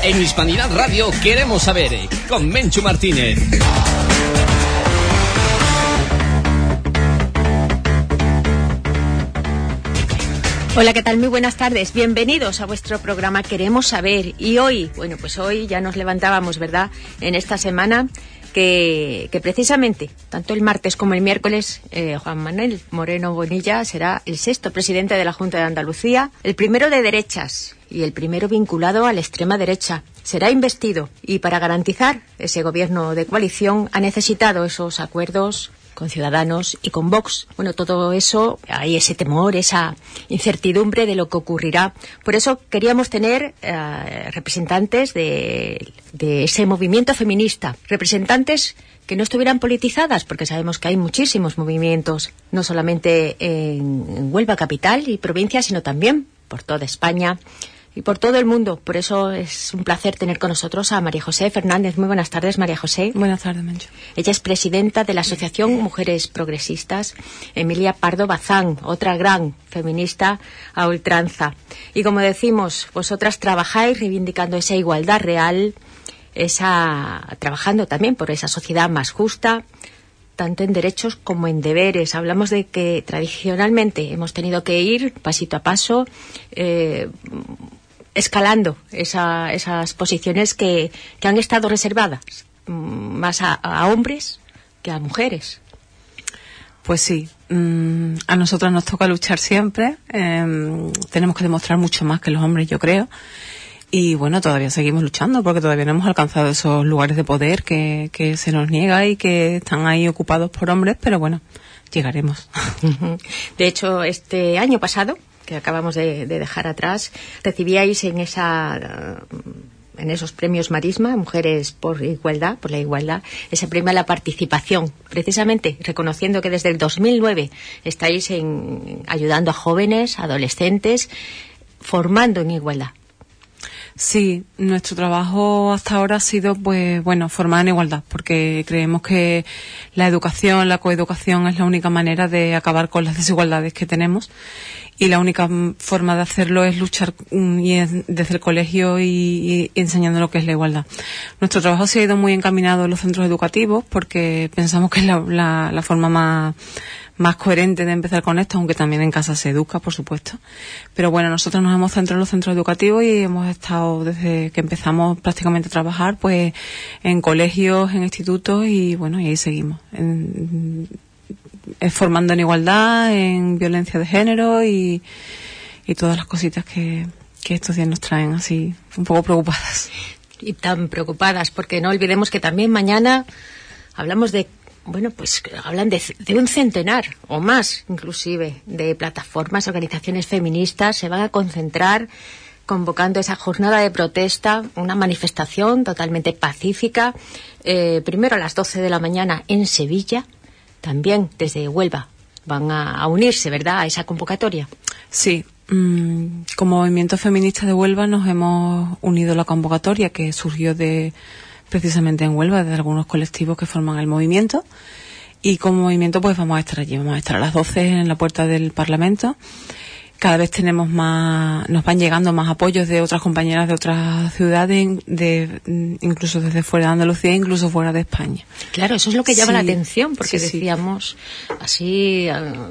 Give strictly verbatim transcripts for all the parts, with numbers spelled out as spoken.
En Hispanidad Radio queremos saber, con Menchu Martínez. Hola, ¿qué tal? Muy buenas tardes. Bienvenidos a vuestro programa Queremos Saber. Y hoy, bueno, pues hoy ya nos levantábamos, ¿verdad?, en esta semana que, que precisamente, tanto el martes como el miércoles, eh, Juan Manuel Moreno Bonilla será el sexto presidente de la Junta de Andalucía, el primero de derechas y el primero vinculado a la extrema derecha. Será investido y para garantizar ese gobierno de coalición ha necesitado esos acuerdos con Ciudadanos y con Vox. Bueno, todo eso, hay ese temor, esa incertidumbre de lo que ocurrirá. Por eso queríamos tener eh, representantes de, de ese movimiento feminista, representantes que no estuvieran politizadas, porque sabemos que hay muchísimos movimientos, no solamente en, en Huelva capital y provincia, sino también por toda España y por todo el mundo. Por eso es un placer tener con nosotros a María José Fernández. Muy buenas tardes, María José. Buenas tardes, Mencho. Ella es presidenta de la Asociación Mujeres Progresistas. Emilia Pardo Bazán, otra gran feminista a ultranza. Y como decimos, vosotras trabajáis reivindicando esa igualdad real, esa trabajando también por esa sociedad más justa, tanto en derechos como en deberes. Hablamos de que tradicionalmente hemos tenido que ir pasito a paso, eh, escalando esa, esas posiciones que, que han estado reservadas más a, a hombres que a mujeres. Pues sí, mmm, a nosotras nos toca luchar siempre, eh, tenemos que demostrar mucho más que los hombres, yo creo, y bueno, todavía seguimos luchando porque todavía no hemos alcanzado esos lugares de poder que, que se nos niega y que están ahí ocupados por hombres, pero bueno, llegaremos. De hecho, este año pasado, que acabamos de, de dejar atrás, recibíais en esa en esos premios Marisma, Mujeres por Igualdad, por la Igualdad, ese premio a la participación, precisamente reconociendo que desde el dos mil nueve estáis en, ayudando a jóvenes, adolescentes, formando en igualdad. Sí, nuestro trabajo hasta ahora ha sido, pues, bueno, formar en igualdad, porque creemos que la educación, la coeducación es la única manera de acabar con las desigualdades que tenemos, y la única forma de hacerlo es luchar y es desde el colegio y, y enseñando lo que es la igualdad. Nuestro trabajo se ha ido muy encaminado en los centros educativos, porque pensamos que es la, la, la forma más más coherente de empezar con esto, aunque también en casa se educa, por supuesto. Pero bueno, nosotros nos hemos centrado en los centros educativos y hemos estado desde que empezamos prácticamente a trabajar, pues en colegios, en institutos, y bueno, y ahí seguimos. En, en, formando en igualdad, en violencia de género y, y todas las cositas que, que estos días nos traen así un poco preocupadas. Y tan preocupadas, porque no olvidemos que también mañana hablamos de Bueno, pues hablan de, de un centenar o más, inclusive, de plataformas, organizaciones feministas. Se van a concentrar convocando esa jornada de protesta, una manifestación totalmente pacífica, eh, primero a las doce de la mañana en Sevilla, también desde Huelva. Van a, a unirse, ¿verdad?, a esa convocatoria. Sí. Mmm, como movimiento feminista de Huelva nos hemos unido a la convocatoria que surgió de precisamente en Huelva, de algunos colectivos que forman el movimiento, y como movimiento pues vamos a estar allí, vamos a estar a las doce en la puerta del Parlamento. Cada vez tenemos más, nos van llegando más apoyos de otras compañeras de otras ciudades, de incluso desde fuera de Andalucía, incluso fuera de España. Claro, eso es lo que llama sí, la atención, porque sí, decíamos sí. así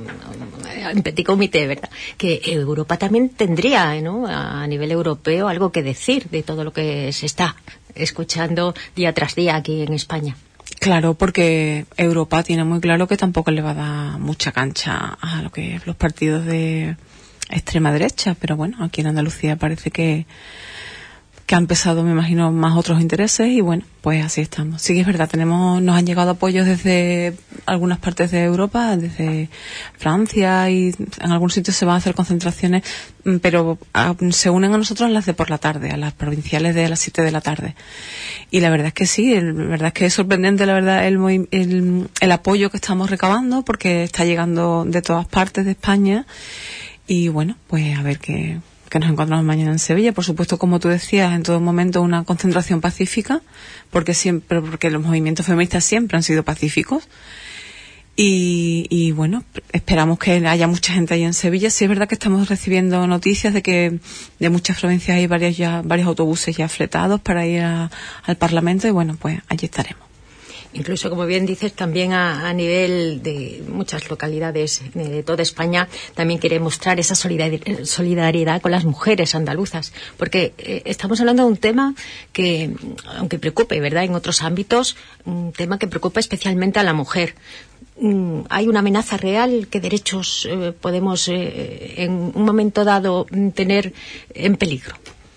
en petit comité, ¿verdad?, que Europa también tendría, ¿no?, a nivel europeo algo que decir de todo lo que se está escuchando día tras día aquí en España. Claro, porque Europa tiene muy claro que tampoco le va a dar mucha cancha a lo que los partidos de extrema derecha, pero bueno, aquí en Andalucía parece que que han pesado, me imagino, más otros intereses, y bueno, pues así estamos. Sí que es verdad, tenemos, nos han llegado apoyos desde algunas partes de Europa, desde Francia, y en algunos sitios se van a hacer concentraciones, pero a, se unen a nosotros las de por la tarde, a las provinciales de las siete de la tarde. Y la verdad es que sí, el, la verdad es que es sorprendente, la verdad, el, el, el apoyo que estamos recabando, porque está llegando de todas partes de España, y bueno, pues a ver qué que nos encontramos mañana en Sevilla. Por supuesto, como tú decías, en todo momento una concentración pacífica, porque siempre, porque los movimientos feministas siempre han sido pacíficos, Y, y bueno, esperamos que haya mucha gente ahí en Sevilla. Sí es verdad que estamos recibiendo noticias de que de muchas provincias hay varios ya varios autobuses ya fletados para ir a, al Parlamento y bueno, pues allí estaremos. Incluso, como bien dices, también a, a nivel de muchas localidades de toda España también quiere mostrar esa solidaridad con las mujeres andaluzas, porque eh, estamos hablando de un tema que, aunque preocupe, ¿verdad?, en otros ámbitos, un tema que preocupa especialmente a la mujer. Mm, ¿hay una amenaza real? ¿Qué derechos eh, podemos eh, en un momento dado tener en peligro?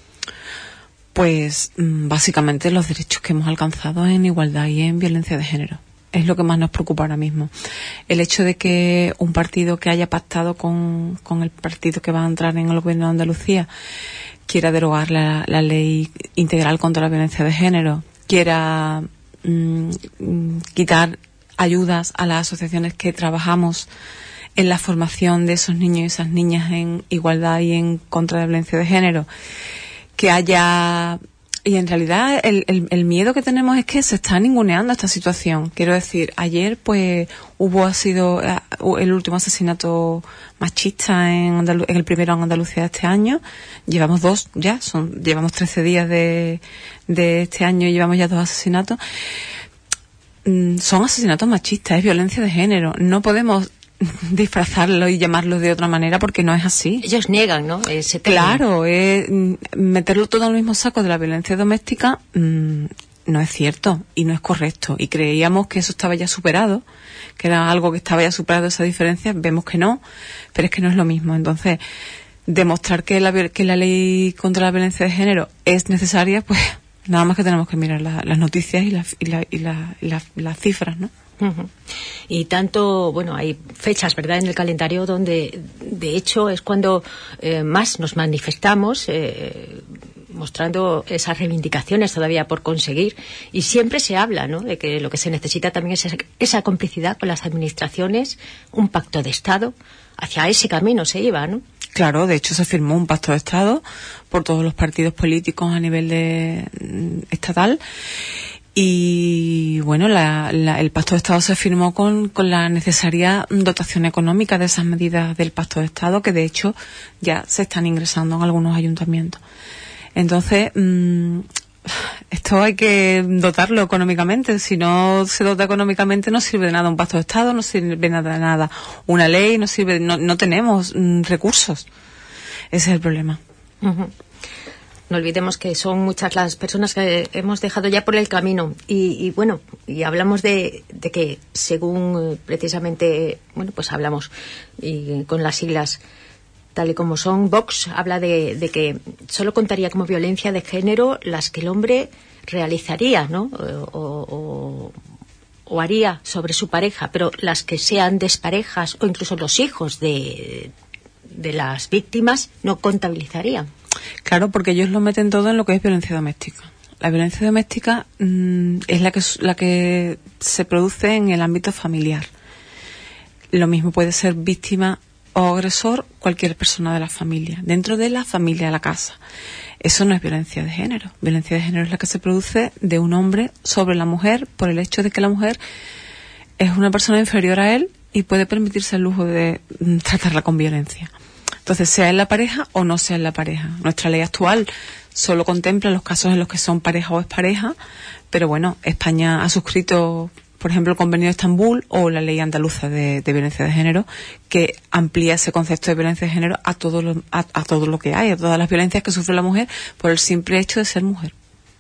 Pues básicamente los derechos que hemos alcanzado en igualdad y en violencia de género. Es lo que más nos preocupa ahora mismo. El hecho de que un partido que haya pactado con, con el partido que va a entrar en el gobierno de Andalucía quiera derogar la, la ley integral contra la violencia de género, quiera mmm, quitar ayudas a las asociaciones que trabajamos en la formación de esos niños y esas niñas en igualdad y en contra de la violencia de género, que haya... Y en realidad el, el, el miedo que tenemos es que se está ninguneando esta situación. Quiero decir, ayer pues hubo, ha sido uh, el último asesinato machista en, Andalu- en el primero en Andalucía de este año. Llevamos dos ya, son llevamos trece días de, de este año y llevamos ya dos asesinatos. Mm, son asesinatos machistas, es violencia de género. No podemos disfrazarlo y llamarlo de otra manera porque no es así. Ellos niegan, ¿no? Ese claro, eh, meterlo todo en el mismo saco de la violencia doméstica mmm, no es cierto y no es correcto. Y creíamos que eso estaba ya superado, que era algo que estaba ya superado, esa diferencia. Vemos que no, pero es que no es lo mismo. Entonces, demostrar que la, que la ley contra la violencia de género es necesaria, pues nada más que tenemos que mirar la, las noticias y, la, y, la, y, la, y la, las cifras, ¿no? Uh-huh. Y tanto, bueno, hay fechas, ¿verdad?, en el calendario donde, de hecho, es cuando eh, más nos manifestamos, eh, mostrando esas reivindicaciones todavía por conseguir. Y siempre se habla, ¿no?, de que lo que se necesita también es esa, esa complicidad con las administraciones, un pacto de Estado. Hacia ese camino se iba, ¿no? Claro, de hecho se firmó un pacto de Estado por todos los partidos políticos a nivel de, mm, estatal. Y bueno, la, la, el Pacto de Estado se firmó con, con la necesaria dotación económica de esas medidas del Pacto de Estado, que de hecho ya se están ingresando en algunos ayuntamientos. Entonces, mmm, esto hay que dotarlo económicamente. Si no se dota económicamente, no sirve de nada un Pacto de Estado, no sirve de nada, de nada una ley, no sirve, no, no tenemos mmm, recursos. Ese es el problema. Uh-huh. No olvidemos que son muchas las personas que hemos dejado ya por el camino. Y, y bueno, y hablamos de, de que según precisamente, bueno, pues hablamos y con las siglas tal y como son, Vox habla de, de que solo contaría como violencia de género las que el hombre realizaría, ¿no? O, o, o haría sobre su pareja, pero las que sean desparejas o incluso los hijos de, de las víctimas no contabilizarían. Claro, porque ellos lo meten todo en lo que es violencia doméstica. La violencia doméstica mmm, es la que, la que se produce en el ámbito familiar. Lo mismo puede ser víctima o agresor cualquier persona de la familia, dentro de la familia de la casa. Eso no es violencia de género. Violencia de género es la que se produce de un hombre sobre la mujer por el hecho de que la mujer es una persona inferior a él y puede permitirse el lujo de mm, tratarla con violencia. Entonces, sea en la pareja o no sea en la pareja. Nuestra ley actual solo contempla los casos en los que son pareja o expareja, pero bueno, España ha suscrito, por ejemplo, el Convenio de Estambul o la Ley Andaluza de, de Violencia de Género, que amplía ese concepto de violencia de género a todo lo, a, a todo lo que hay, a todas las violencias que sufre la mujer por el simple hecho de ser mujer.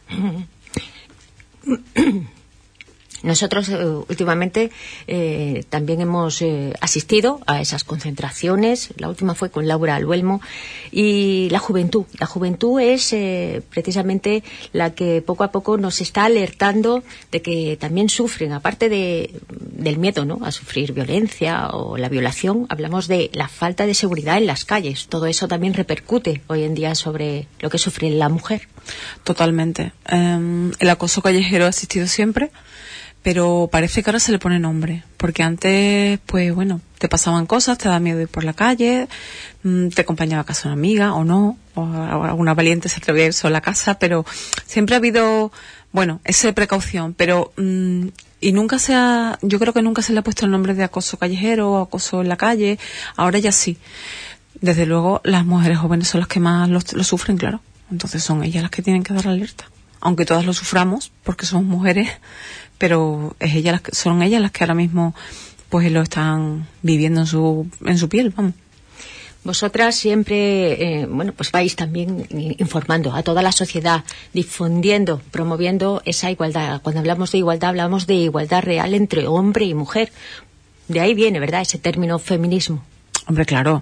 Nosotros eh, últimamente eh, también hemos eh, asistido a esas concentraciones. La última fue con Laura Aluelmo. Y la juventud. La juventud es eh, precisamente la que poco a poco nos está alertando de que también sufren, aparte de, del miedo, ¿no?, a sufrir violencia o la violación, hablamos de la falta de seguridad en las calles. Todo eso también repercute hoy en día sobre lo que sufre la mujer. Totalmente. Um, el acoso callejero ha existido siempre, pero parece que ahora se le pone nombre, porque antes, pues bueno, te pasaban cosas, te daba miedo ir por la calle, te acompañaba a casa una amiga o no, o alguna valiente se atrevía a ir sola a casa, pero siempre ha habido, bueno, esa precaución, pero mmm, y nunca se ha, yo creo que nunca se le ha puesto el nombre de acoso callejero o acoso en la calle, ahora ya sí. Desde luego las mujeres jóvenes son las que más lo, lo sufren, claro, entonces son ellas las que tienen que dar alerta, aunque todas lo suframos porque somos mujeres, pero es ellas las que, son ellas las que ahora mismo pues lo están viviendo en su en su piel, vamos. Vosotras siempre, eh, bueno, pues vais también informando a toda la sociedad, difundiendo, promoviendo esa igualdad. Cuando hablamos de igualdad, hablamos de igualdad real entre hombre y mujer. De ahí viene, ¿verdad?, ese término feminismo. Hombre, claro.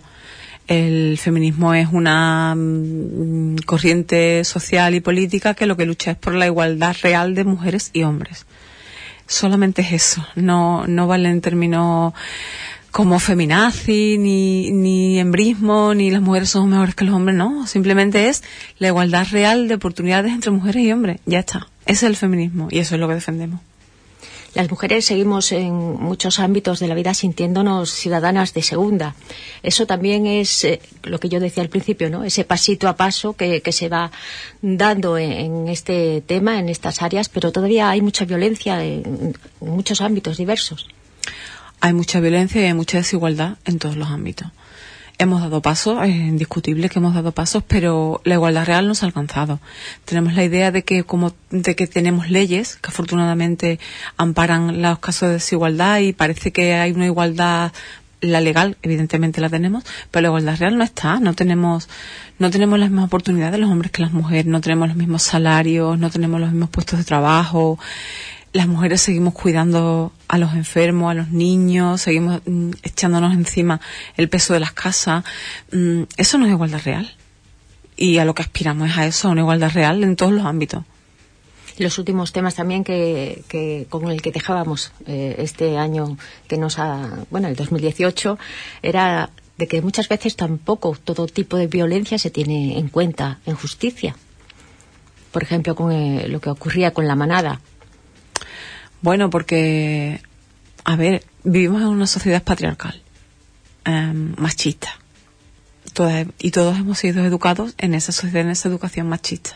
El feminismo es una mm, corriente social y política que lo que lucha es por la igualdad real de mujeres y hombres. Solamente es eso. No, no vale en términos como feminazi, ni, ni embrismo, ni las mujeres son mejores que los hombres, no. Simplemente es la igualdad real de oportunidades entre mujeres y hombres. Ya está. Ese es el feminismo y eso es lo que defendemos. Las mujeres seguimos en muchos ámbitos de la vida sintiéndonos ciudadanas de segunda. Eso también es eh, lo que yo decía al principio, ¿no? Ese pasito a paso que, que se va dando en, en este tema, en estas áreas, pero todavía hay mucha violencia en, en muchos ámbitos diversos. Hay mucha violencia y hay mucha desigualdad en todos los ámbitos. Hemos dado pasos, es indiscutible que hemos dado pasos, pero la igualdad real no se ha alcanzado. Tenemos la idea de que como de que tenemos leyes que afortunadamente amparan los casos de desigualdad y parece que hay una igualdad, la legal evidentemente la tenemos, pero la igualdad real no está. No tenemos no tenemos las mismas oportunidades los hombres que las mujeres, no tenemos los mismos salarios, no tenemos los mismos puestos de trabajo. Las mujeres seguimos cuidando a los enfermos, a los niños, seguimos mm, echándonos encima el peso de las casas. Mm, eso no es igualdad real. Y a lo que aspiramos es a eso, a una igualdad real en todos los ámbitos. Los últimos temas también que, que con el que dejábamos eh, este año que nos ha, bueno, el dos mil dieciocho, era de que muchas veces tampoco todo tipo de violencia se tiene en cuenta en justicia. Por ejemplo, con eh, lo que ocurría con la manada. Bueno, porque, a ver, vivimos en una sociedad patriarcal, eh, machista. Todas, y todos hemos sido educados en esa sociedad, en esa educación machista.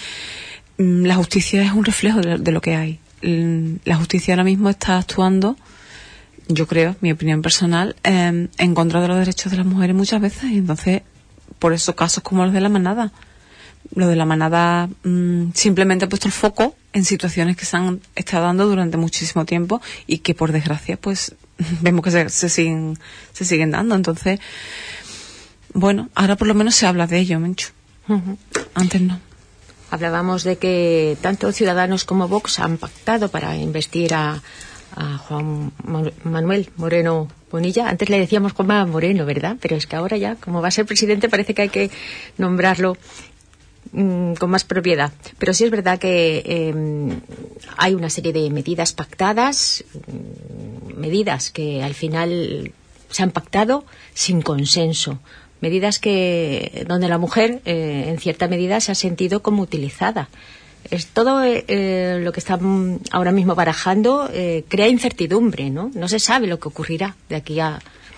La justicia es un reflejo de, de lo que hay. La justicia ahora mismo está actuando, yo creo, mi opinión personal, eh, en contra de los derechos de las mujeres muchas veces. Y entonces, por eso casos como los de la manada. Lo de la manada mmm, simplemente ha puesto el foco en situaciones que se han estado dando durante muchísimo tiempo y que por desgracia pues vemos que se, se siguen se siguen dando. Entonces, bueno, ahora por lo menos se habla de ello, Menchu. Uh-huh. Antes no. Hablábamos de que tanto Ciudadanos como Vox han pactado para investir a, a Juan Manuel Moreno Bonilla. Antes le decíamos Juan Moreno, ¿verdad? Pero es que ahora ya, como va a ser presidente, parece que hay que nombrarlo con más propiedad. Pero sí es verdad que eh, hay una serie de medidas pactadas, medidas que al final se han pactado sin consenso, medidas que donde la mujer eh, en cierta medida se ha sentido como utilizada. Es todo eh, lo que están ahora mismo barajando eh, crea incertidumbre, ¿no? No se sabe lo que ocurrirá de aquí a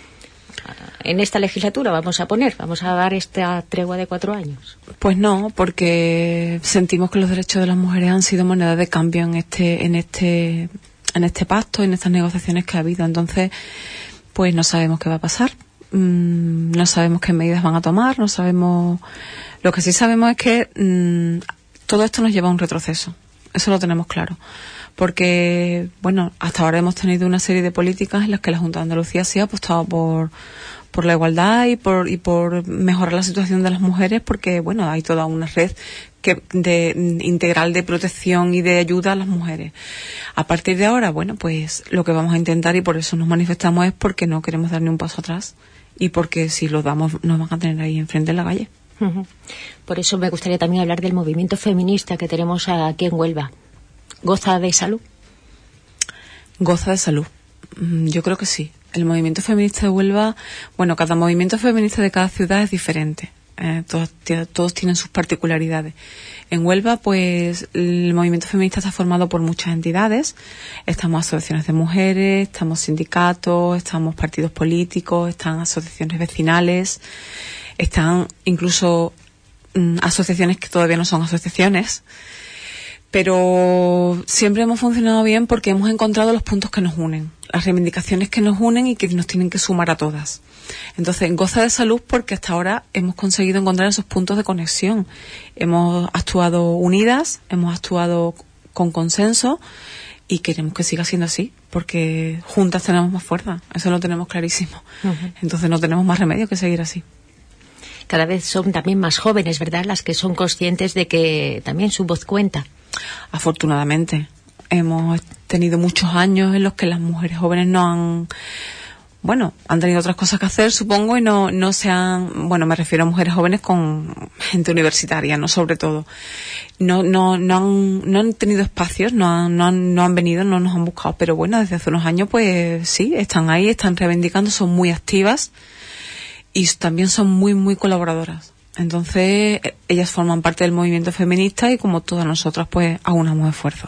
en esta legislatura, vamos a poner, vamos a dar esta tregua de cuatro años. Pues no, porque sentimos que los derechos de las mujeres han sido moneda de cambio en este, en este, en este pacto, en estas negociaciones que ha habido. Entonces, pues no sabemos qué va a pasar, mm, no sabemos qué medidas van a tomar, no sabemos. Lo que sí sabemos es que mm, todo esto nos lleva a un retroceso. Eso lo tenemos claro. Porque, bueno, hasta ahora hemos tenido una serie de políticas en las que la Junta de Andalucía sí ha apostado por, por la igualdad y por, y por mejorar la situación de las mujeres, porque, bueno, hay toda una red que, de, integral de protección y de ayuda a las mujeres. A partir de ahora, bueno, pues lo que vamos a intentar, y por eso nos manifestamos, es porque no queremos dar ni un paso atrás y porque si lo damos nos van a tener ahí enfrente en la calle. Uh-huh. Por eso me gustaría también hablar del movimiento feminista que tenemos aquí en Huelva. ¿Goza de salud? Goza de salud. Yo creo que sí. El movimiento feminista de Huelva, bueno, cada movimiento feminista de cada ciudad es diferente. Eh, todos, todos tienen sus particularidades. En Huelva, pues, el movimiento feminista está formado por muchas entidades. Estamos asociaciones de mujeres, estamos sindicatos, estamos partidos políticos, están asociaciones vecinales, están incluso mm, asociaciones que todavía no son asociaciones. Pero siempre hemos funcionado bien porque hemos encontrado los puntos que nos unen, las reivindicaciones que nos unen y que nos tienen que sumar a todas. Entonces, goza de salud porque hasta ahora hemos conseguido encontrar esos puntos de conexión. Hemos actuado unidas, hemos actuado con consenso y queremos que siga siendo así porque juntas tenemos más fuerza. Eso lo tenemos clarísimo. Uh-huh. Entonces, no tenemos más remedio que seguir así. Cada vez son también más jóvenes, ¿verdad?, las que son conscientes de que también su voz cuenta. Afortunadamente. Hemos tenido muchos años en los que las mujeres jóvenes no han... Bueno, han tenido otras cosas que hacer, supongo, y no, no se han... Bueno, me refiero a mujeres jóvenes con gente universitaria, ¿no? Sobre todo. No, no, no han, no han tenido espacios, no han, no han, no han venido, no nos han buscado. Pero bueno, desde hace unos años, pues sí, están ahí, están reivindicando, son muy activas y también son muy, muy colaboradoras. Entonces, ellas forman parte del movimiento feminista y como todas nosotras, pues, aunamos esfuerzos.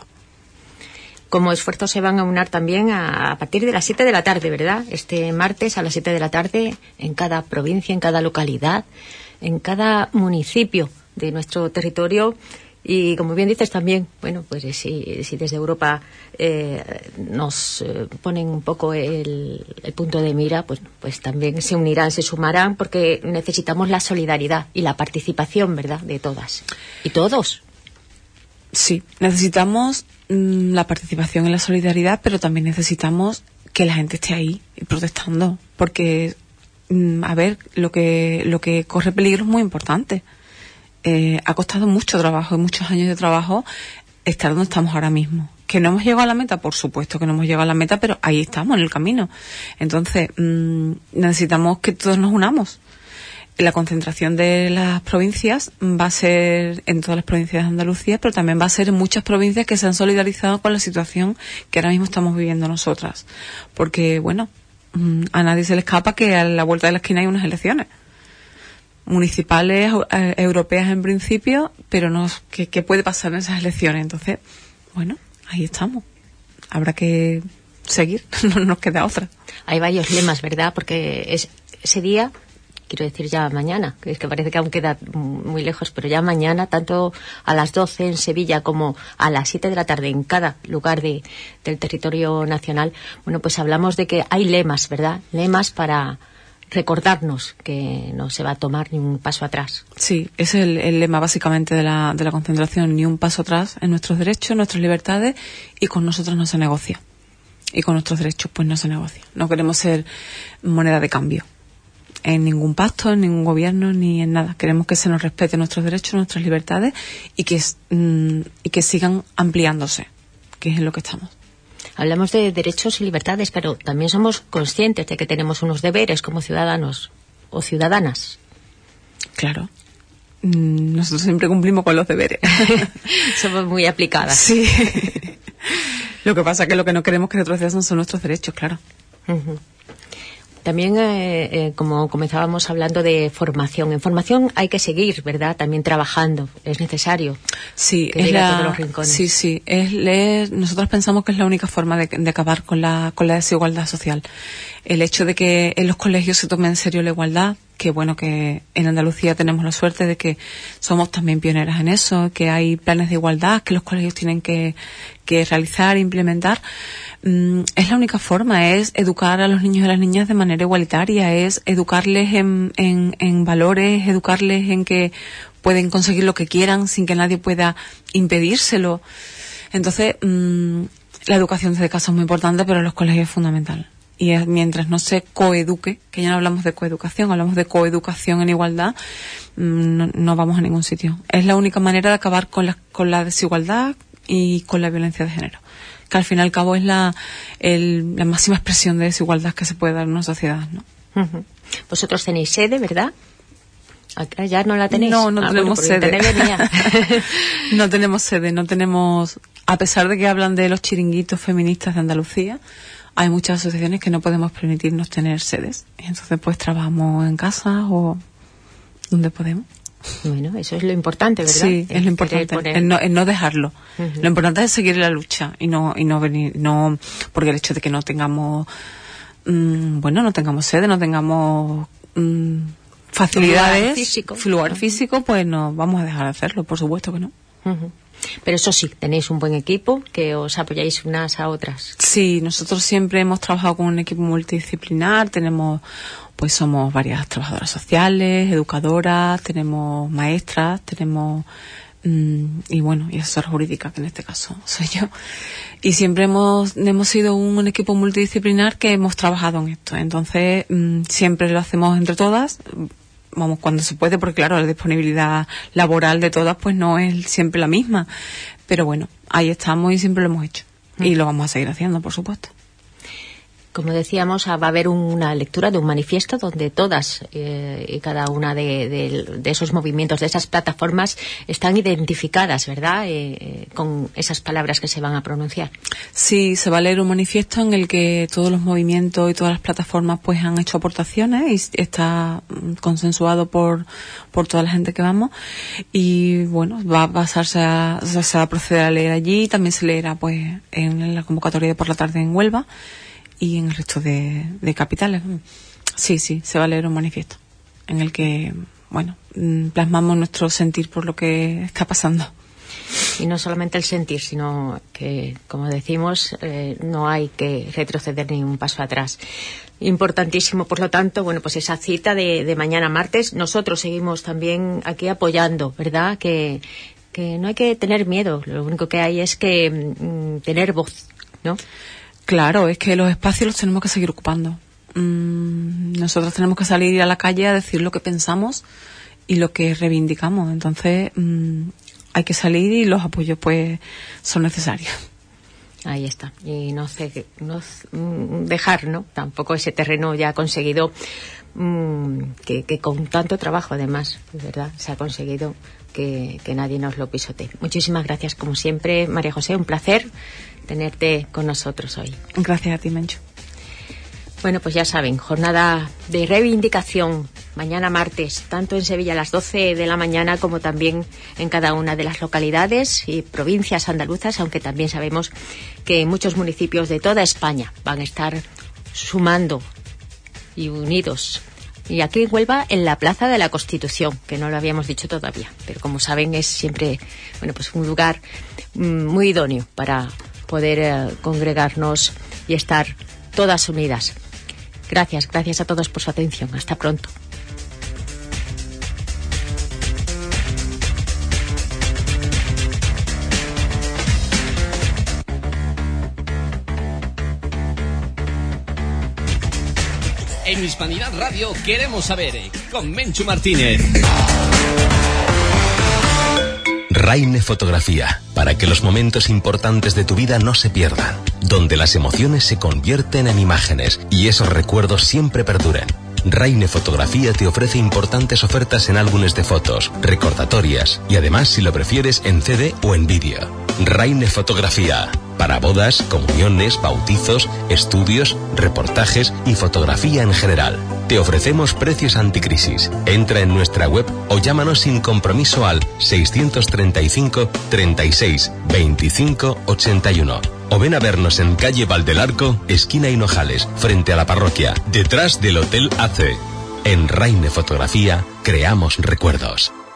Como esfuerzos se van a unar también a, a partir de las siete de la tarde, ¿verdad? Este martes a las siete de la tarde en cada provincia, en cada localidad, en cada municipio de nuestro territorio. Y como bien dices también, bueno, pues si, si desde Europa eh, nos eh, ponen un poco el, el punto de mira, pues, pues también se unirán, se sumarán, porque necesitamos la solidaridad y la participación, ¿verdad?, de todas y todos. Sí, necesitamos mmm, la participación y la solidaridad, pero también necesitamos que la gente esté ahí protestando, porque, mmm, a ver, lo que lo que corre peligro es muy importante. Eh, ha costado mucho trabajo y muchos años de trabajo estar donde estamos ahora mismo. ¿Que no hemos llegado a la meta? Por supuesto que no hemos llegado a la meta, pero ahí estamos, en el camino. Entonces, mmm, necesitamos que todos nos unamos. La concentración de las provincias va a ser en todas las provincias de Andalucía, pero también va a ser en muchas provincias que se han solidarizado con la situación que ahora mismo estamos viviendo nosotras. Porque, bueno, a nadie se le escapa que a la vuelta de la esquina hay unas elecciones municipales, eh, europeas en principio, pero no, ¿qué, qué puede pasar en esas elecciones? Entonces, bueno, ahí estamos. Habrá que seguir, no nos queda otra. Hay varios lemas, ¿verdad? Porque es ese día... Quiero decir ya mañana, que es que parece que aún queda muy lejos, pero ya mañana, tanto a las doce en Sevilla como a las siete de la tarde en cada lugar de, del territorio nacional, bueno, pues hablamos de que hay lemas, ¿verdad? Lemas para recordarnos que no se va a tomar ni un paso atrás. Sí, ese es el, el lema básicamente de la, de la concentración, ni un paso atrás en nuestros derechos, nuestras libertades, y con nosotros no se negocia. Y con nuestros derechos pues no se negocia. No queremos ser moneda de cambio en ningún pacto, en ningún gobierno, ni en nada. Queremos que se nos respete nuestros derechos, nuestras libertades y que, mm, y que sigan ampliándose, que es en lo que estamos. Hablamos de derechos y libertades, pero también somos conscientes de que tenemos unos deberes como ciudadanos o ciudadanas. Claro. Nosotros siempre cumplimos con los deberes. Somos muy aplicadas. Sí. Lo que pasa es que lo que no queremos que retrocedan son nuestros derechos, claro. Uh-huh. También, eh, eh, como comenzábamos hablando de formación, en formación hay que seguir, ¿verdad? También trabajando, es necesario. Sí, que es llegue la, a todos los rincones. Sí, sí. Es leer, nosotros pensamos que es la única forma de, de acabar con la, con la desigualdad social. El hecho de que en los colegios se tome en serio la igualdad, que bueno, que en Andalucía tenemos la suerte de que somos también pioneras en eso, que hay planes de igualdad que los colegios tienen que, que realizar e implementar. Mm, es la única forma, es educar a los niños y a las niñas de manera igualitaria, es educarles en, en, en valores, educarles en que pueden conseguir lo que quieran sin que nadie pueda impedírselo. Entonces, mmm, la educación desde casa es muy importante, pero en los colegios es fundamental. Y es, mientras no se coeduque, que ya no hablamos de coeducación, hablamos de coeducación en igualdad, mmm, no, no vamos a ningún sitio. Es la única manera de acabar con la, con la desigualdad y con la violencia de género, que al fin y al cabo es la, el, la máxima expresión de desigualdad que se puede dar en una sociedad, ¿no? Uh-huh. Vosotros tenéis sede, ¿verdad? Acá ya no la tenéis. No, no ah, tenemos bueno, sede. No tenemos sede, no tenemos, a pesar de que hablan de los chiringuitos feministas de Andalucía, hay muchas asociaciones que no podemos permitirnos tener sedes. Y entonces pues trabajamos en casa o donde podemos. Bueno, eso es lo importante, ¿verdad? Sí, es lo importante, poner... el, no, el no dejarlo. Uh-huh. Lo importante es seguir la lucha y no y no venir, no porque el hecho de que no tengamos, mmm, bueno, no tengamos sede, no tengamos mmm, facilidades, lugar físico, lugar físico, pues no vamos a dejar de hacerlo, por supuesto que no. Uh-huh. Pero eso sí, tenéis un buen equipo, que os apoyáis unas a otras. Sí, nosotros siempre hemos trabajado con un equipo multidisciplinar, tenemos, pues somos varias trabajadoras sociales, educadoras, tenemos maestras, tenemos, mmm, y bueno, y asesora jurídica, que en este caso soy yo. Y siempre hemos, hemos sido un, un equipo multidisciplinar que hemos trabajado en esto. Entonces, mmm, siempre lo hacemos entre todas, vamos, cuando se puede, porque claro, la disponibilidad laboral de todas pues no es siempre la misma, pero bueno, ahí estamos y siempre lo hemos hecho y lo vamos a seguir haciendo, por supuesto. Como decíamos, va a haber una lectura de un manifiesto donde todas eh, y cada una de, de, de esos movimientos, de esas plataformas, están identificadas, ¿verdad?, eh, con esas palabras que se van a pronunciar. Sí, se va a leer un manifiesto en el que todos los movimientos y todas las plataformas pues han hecho aportaciones y está consensuado por, por toda la gente que vamos. Y bueno, va a pasarse a, o sea, se va a proceder a leer allí. También se leerá pues en la convocatoria de por la tarde en Huelva y en el resto de, de capitales. Sí, sí, se va a leer un manifiesto en el que, bueno, plasmamos nuestro sentir por lo que está pasando. Y no solamente el sentir, sino que, como decimos, eh, no hay que retroceder ni un paso atrás. Importantísimo, por lo tanto, bueno, pues esa cita de, de mañana martes. Nosotros seguimos también aquí apoyando, ¿verdad?, que, que no hay que tener miedo, lo único que hay es que mm, tener voz, ¿no? Claro, es que los espacios los tenemos que seguir ocupando. Mm, nosotros tenemos que salir a la calle a decir lo que pensamos y lo que reivindicamos. Entonces, mm, hay que salir y los apoyos pues son necesarios. Ahí está. Y no sé, no dejar, ¿no?, tampoco ese terreno ya conseguido, mmm, que, que con tanto trabajo además, ¿verdad?, se ha conseguido que, que nadie nos lo pisotee. Muchísimas gracias, como siempre, María José, un placer tenerte con nosotros hoy. Gracias a ti, Menchu. Bueno, pues ya saben, jornada de reivindicación mañana martes, tanto en Sevilla a las doce de la mañana como también en cada una de las localidades y provincias andaluzas, aunque también sabemos que muchos municipios de toda España van a estar sumando y unidos. Y aquí en Huelva, en la Plaza de la Constitución, que no lo habíamos dicho todavía, pero como saben es siempre, bueno, pues un lugar mmm, muy idóneo para poder eh, congregarnos y estar todas unidas. Gracias, gracias a todos por su atención. Hasta pronto. En Hispanidad Radio queremos saber, con Menchu Martínez. Raine Fotografía, para que los momentos importantes de tu vida no se pierdan, donde las emociones se convierten en imágenes y esos recuerdos siempre perduren. Raine Fotografía te ofrece importantes ofertas en álbumes de fotos, recordatorias y además, si lo prefieres, en C D o en vídeo. Raine Fotografía, para bodas, comuniones, bautizos, estudios, reportajes y fotografía en general. Te ofrecemos precios anticrisis. Entra en nuestra web o llámanos sin compromiso al seiscientos treinta y cinco, treinta y seis, veinticinco, ochenta y uno. O ven a vernos en calle Valdelarco, esquina Hinojales, frente a la parroquia, detrás del Hotel A C. En Raine Fotografía creamos recuerdos.